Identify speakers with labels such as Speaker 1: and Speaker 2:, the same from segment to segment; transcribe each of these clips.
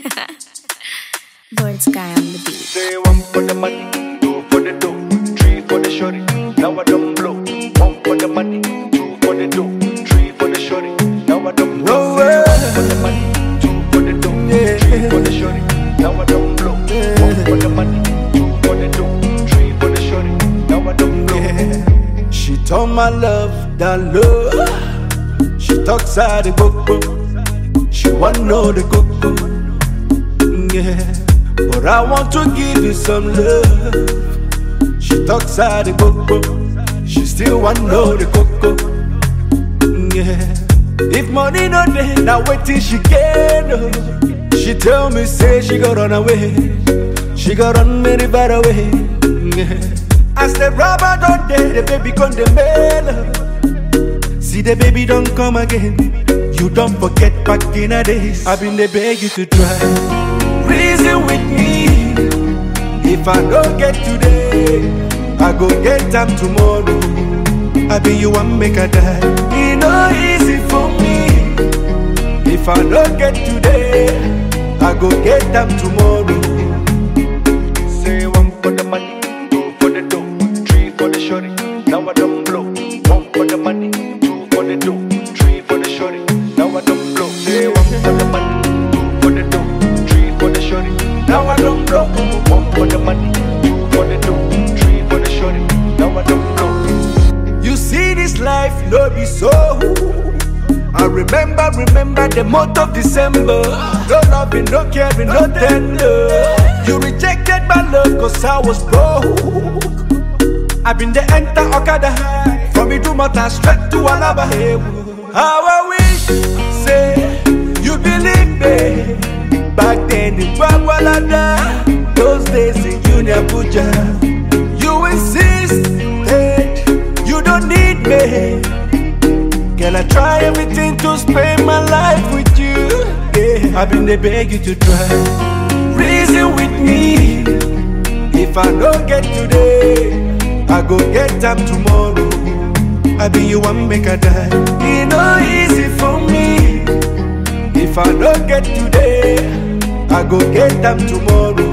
Speaker 1: Bird Sky on the beat.
Speaker 2: Say one for the money, two for the dough, three for the shorty. Now I don't blow. One for the money, two for the dough, three for the shorty. Now I don't blow. Say one for the money, two for the dough, three for the shorty. Now I don't blow. One for the money, two for the dough, three for the shorty. Now I don't blow.
Speaker 3: She told my love that love. She talks out the coco. She want know the coco. Yeah, but I want to give you some love. She talks out the coco. She still want know the coco. Yeah, if money no day, now wait till she get up. She tell me say she got run away. She got run very far away. Yeah. As the rubber don't day, the baby gone the mail. See the baby don't come again. You don't forget back in the days. I've been there beg you to try. Reason with me. If I don't get today, I go get them tomorrow. I be you one make a die. It no easy for me. If I don't get today, I go get them tomorrow.
Speaker 2: Say one for the money, two for the dough, three for the shorty. Now I don't blow. One for the money, two for the dough, three for the shorty. Now I don't blow. Say one for the money, two for the dough, three for the shorty. Now I don't blow. One for the money, two for the dough, three for the shorty. Now I don't blow.
Speaker 3: You see this life, no be so. I remember the month of December. No loving, no caring, no tender. You rejected my love cause I was broke. I've been the enter Okada. From Idumota straight to Alaba. How I wish, say, you believe me. Back then in Bagwalada, those days in Junior Abuja. You insist, hey, you don't need me. Girl, I try everything to spend my life with you. Yeah, I've been there beg you to try. Reason with me. If I don't get today, I go get them tomorrow. I be you one make a die. It no easy for me. If I don't get today, I go get them tomorrow.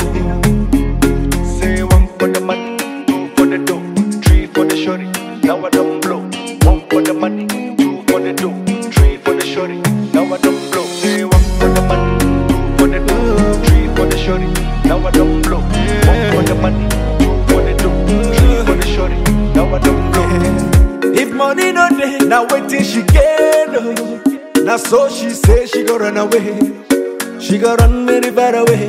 Speaker 2: Say one for the money, two for the dough, three for the shorty. Now I don't blow. One for the money, two for the dough, three for the shorty. Now I don't blow. Say one for the money, two for the dough, three for the shorty. Now I don't blow. One for the money, two for the dough, three for the shorty. Now I don't blow.
Speaker 3: If money no day, now wait till she get up. Now so she say she go run away. She go run very far away.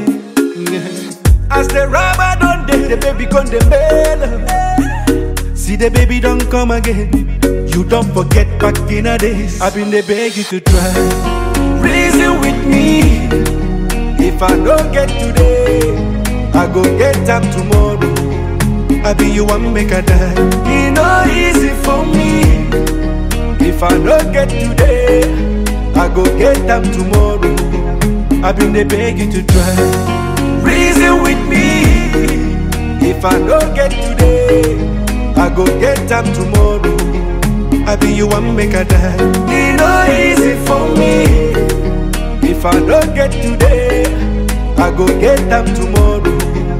Speaker 3: As the rubber don't day, the baby gone the mail. See the baby don't come again. You don't forget back in the days. I've been there beg you to try. Reason with me. If I don't get today, I go get them tomorrow. I be you one make a die. It no easy for me. If I don't get today, I go get them tomorrow. I been there beg you to try. Reason with me. If I don't get today, I go get them tomorrow. I be you one make a die. It no easy for me. If I don't get today, I go get them tomorrow.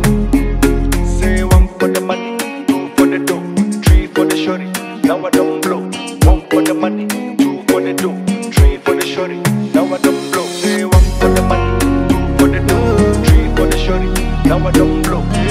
Speaker 2: Say one for the money, two for the dough, three for the shorty. Now I don't blow. One for the money, two for the dough, three for the shorty. Now I don't blow. Say one for the money, two for the dough, three for the shorty. Now I don't blow.